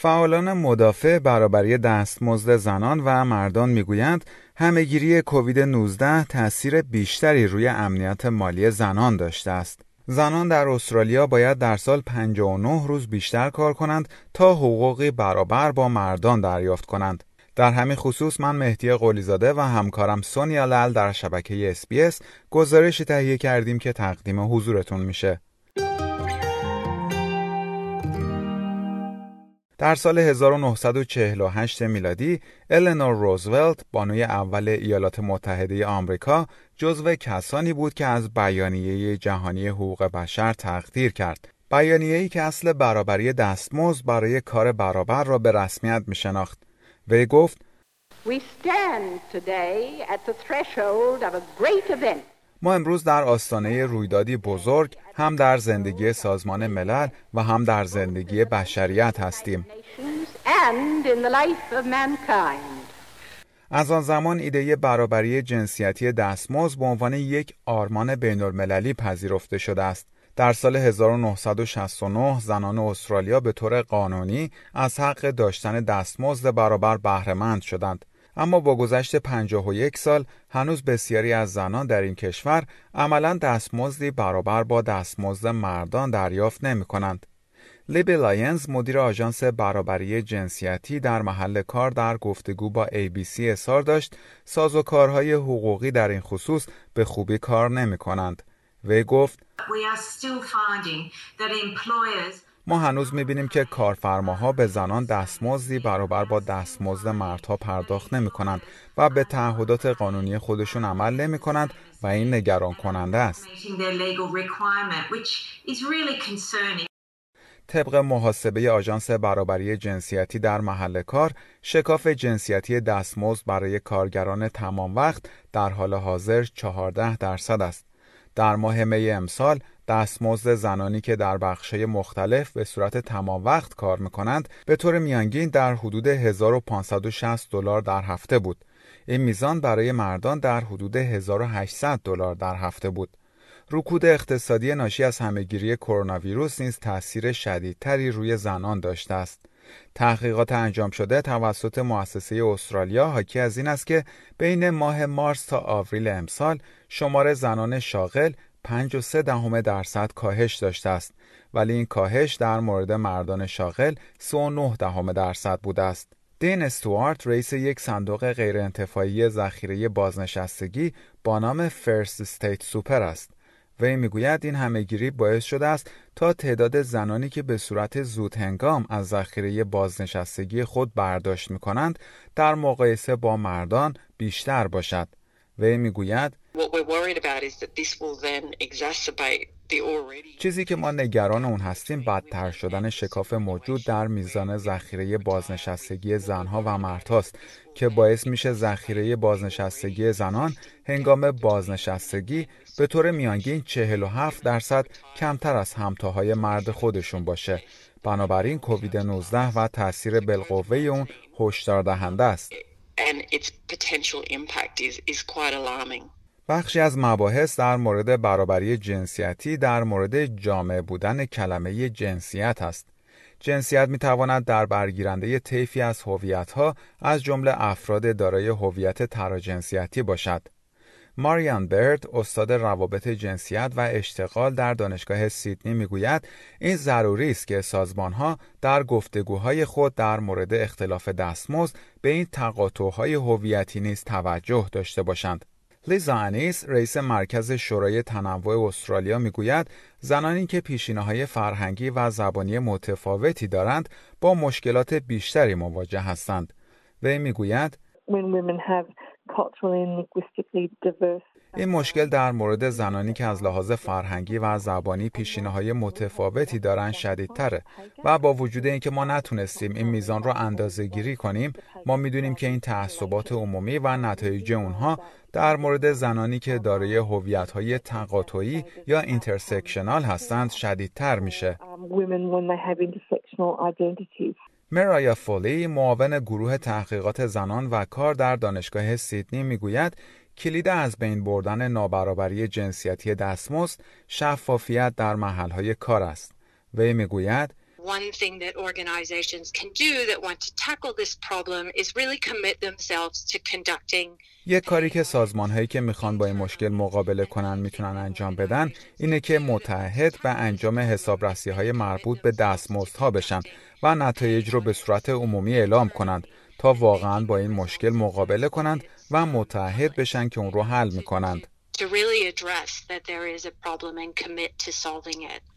فعالان مدافع برابری دستمزد زنان و مردان میگویند همه‌گیری کووید 19 تأثیر بیشتری روی امنیت مالی زنان داشته است. زنان در استرالیا باید در سال 59 روز بیشتر کار کنند تا حقوقی برابر با مردان دریافت کنند. در همین خصوص من مهدی قلیزاده و همکارم سونیا لال در شبکه SBS گزارشی تهیه کردیم که تقدیم حضورتون میشه. در سال 1948 میلادی النور روزولت بانوی اول ایالات متحده آمریکا جزو کسانی بود که از بیانیه جهانی حقوق بشر تقدیر کرد. بیانیه‌ای که اصل برابری دستمزد برای کار برابر را به رسمیت می‌شناخت. وی گفت: We stand today at the threshold of a great event. ما امروز در آستانه رویدادی بزرگ هم در زندگی سازمان ملل و هم در زندگی بشریت هستیم. And in the life of mankind. از آن زمان ایده برابری جنسیتی دستمزد به عنوان یک آرمان بین‌المللی پذیرفته شده است. در سال 1969 زنان استرالیا به طور قانونی از حق داشتن دستمزد برابر بهره‌مند شدند. اما با گذشت 51 سال هنوز بسیاری از زنان در این کشور عملاً دستمزدی برابر با دستمزد مردان دریافت نمی‌کنند. لیبی لاینز مدیر آژانس برابری جنسیتی در محل کار در گفتگو با ABC اظهار داشت سازوکارهای حقوقی در این خصوص به خوبی کار نمی‌کنند. وی گفت: ما هنوز می‌بینیم که کارفرماها به زنان دستمزدی برابر با دستمزد مردها پرداخت نمی‌کنند و به تعهدات قانونی خودشون عمل نمی‌کنند و این نگران کننده است. طبق محاسبه آژانس برابری جنسیتی در محل کار، شکاف جنسیتی دستمزد برای کارگران تمام وقت در حال حاضر 14% است. در ماه می امسال دستمزد زنانی که در بخش‌های مختلف به صورت تمام وقت کار می‌کنند به طور میانگین در حدود $1560 در هفته بود. این میزان برای مردان در حدود $1800 در هفته بود. رکود اقتصادی ناشی از همه‌گیری کرونا ویروس نیز تأثیر شدیدتری روی زنان داشته است. تحقیقات انجام شده توسط مؤسسه استرالیا حاکی از این است که بین ماه مارس تا آوریل امسال شمار زنان شاغل 5.3% کاهش داشته است، ولی این کاهش در مورد مردان شاغل 3.9% بوده است. دین استوارت رئیس یک صندوق غیرانتفاعی ذخیره بازنشستگی با نام فرست استیت سوپر است. وی میگوید این همه‌گیری باعث شده است تا تعداد زنانی که به صورت زود هنگام از ذخیره بازنشستگی خود برداشت می‌کنند در مقایسه با مردان بیشتر باشد. وی میگوید چیزی که ما نگران اون هستیم بدتر شدن شکاف موجود در میزان ذخیره بازنشستگی زنها و مردهاست که باعث میشه ذخیره بازنشستگی زنان هنگام بازنشستگی به طور میانگین 47% کمتر از همتاهای مرد خودشون باشه. بنابراین کووید 19 و تأثیر بالقوه اون هشدار دهنده است. بخشی از مباحث در مورد برابری جنسیتی در مورد جامع بودن کلمه جنسیت است. جنسیت می‌تواند در برگیرنده طیفی از هویت‌ها از جمله افراد دارای هویت تراجنسیتی باشد. ماریان برد، استاد روابط جنسیت و اشتغال در دانشگاه سیدنی میگوید این ضروری است که سازمان‌ها در گفتگوهای خود در مورد اختلاف دستمزد به این تقاطع‌های هویتی نیز توجه داشته باشند. لیزا انیس، رئیس مرکز شورای تنوع استرالیا میگوید زنانی که پیشینه‌های فرهنگی و زبانی متفاوتی دارند با مشکلات بیشتری مواجه هستند. وی میگوید این مشکل در مورد زنانی که از لحاظ فرهنگی و زبانی پیشینه‌های متفاوتی دارند شدیدتره و با وجود اینکه ما نتونستیم این میزان را اندازه‌گیری کنیم، ما میدونیم که این تعصبات عمومی و نتایج اونها در مورد زنانی که دارای هویت‌های تقاطعی یا اینترسکشنال هستند شدیدتر میشه. مرایا فولی، معاون گروه تحقیقات زنان و کار در دانشگاه سیدنی میگوید کلید از بین بردن نابرابری جنسیتی دستمزد شفافیت در محل‌های کار است. وی میگوید one thing that organizations can do that want to tackle this problem is really commit themselves to conducting. یک کاری که سازمان‌هایی که میخوان با این مشکل مقابله کنن میتونن انجام بدن اینه که متحد و انجام حسابرسی‌های مربوط به دستمزدها بشن و نتایج رو به صورت عمومی اعلام کنند تا واقعاً با این مشکل مقابله کنند و متحد بشن که اون رو حل میکنند. To really address that there is a problem and commit to solving it.